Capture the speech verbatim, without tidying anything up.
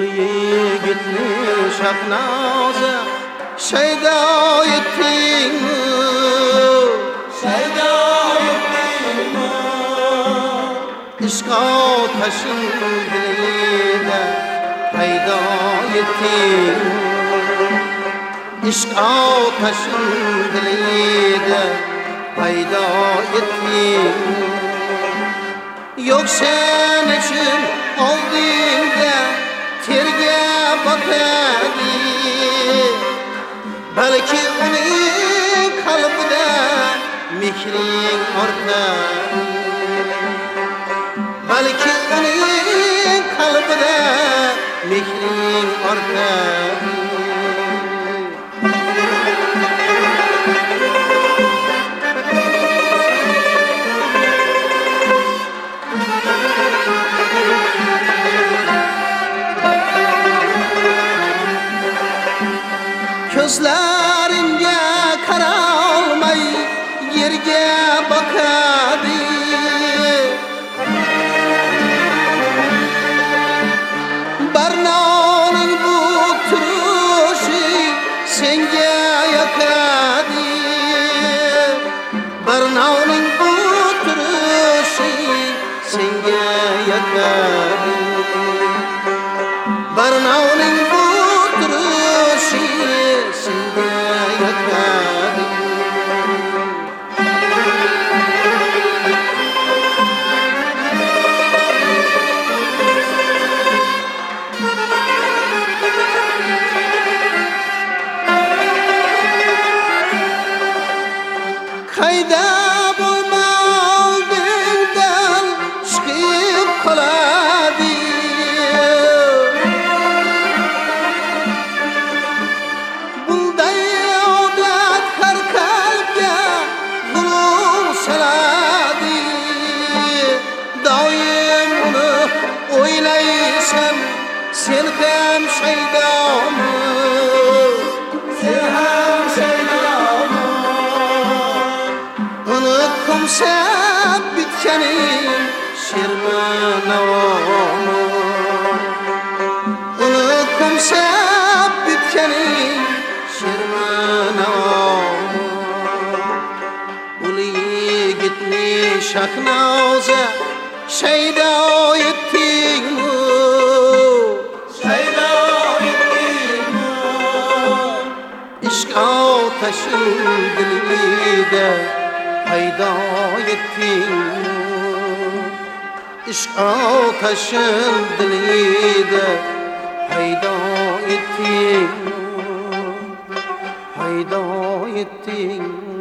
yigitni shahnoza shaydo etdingmi, shaydo etdingmi? Ishq otashin dilida paydo etdingmi, ishq otashin dilida paydo etdingmi? Yok sen için oldingda terga botadi, balki uning qalbida mehring ortadi, balki uning qalbida mehring ortadi. Gözlerimge karalmay yerge bakadi, Barna'nın bu turuşu senge yakadi, Barna'nın bu turuşu senge yakadi, Barna'nın bu turuşu senge yakadi. Kayda bulmaldığından çıkıp kaladı, bunday odat her kalpga zulüm saladı. Doim uni o'ylaysam sen ham shaydomi, sen ham shaydomi? Kumsab bitkenim şirmi navomi, uni kumsab bitkenim şirmi navomi. Ul yigitni shahnoza shaydo etdingmi, shaydo etdingmi? Ishq otashin dilida paydo etdingmi, ishq otashin dilida paydo etdingmi, paydo etdingmi?